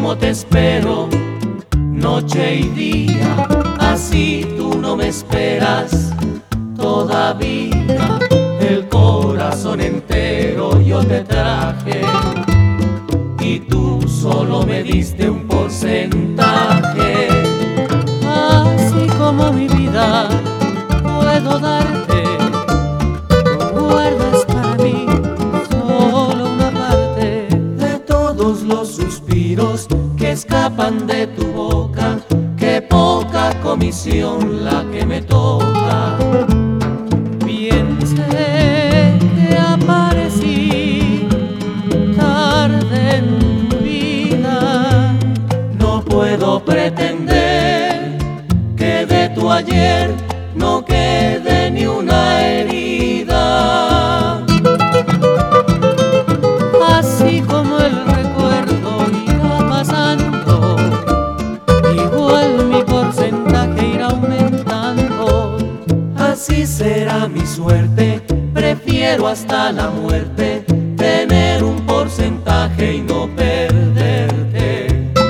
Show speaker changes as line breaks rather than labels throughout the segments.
como te espero, noche y día, así tú no me esperas todavía. El corazón entero yo te traje y tú solo me diste un porcentaje.
Así como mi vida puedo darte, tú guardas para mí solo una parte
de todos los suspiros que escapan de tu boca. Qué poca comisión la que me toca.
Bien sé que aparecí tarde en tu vida.
No puedo pretender que de tu ayer no quede ni una herida.
Así como el recuerdo irá pasando, igual mi porcentaje irá aumentando.
Así será mi suerte, prefiero hasta la muerte tener un porcentaje y no perderte.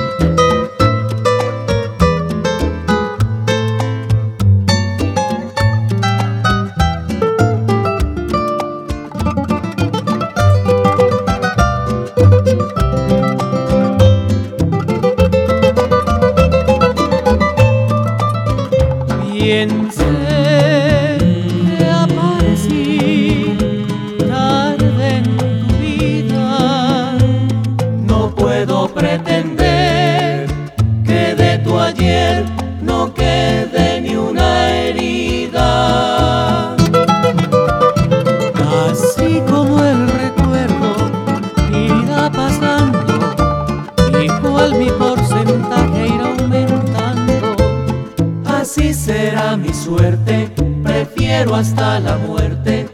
Bien sé que aparecí tarde en tu vida.
No puedo pretender que de tu ayer no quede ni una herida.
Así como el recuerdo irá pasando, igual mi porcentaje irá aumentando.
Así será mi suerte, prefiero hasta la muerte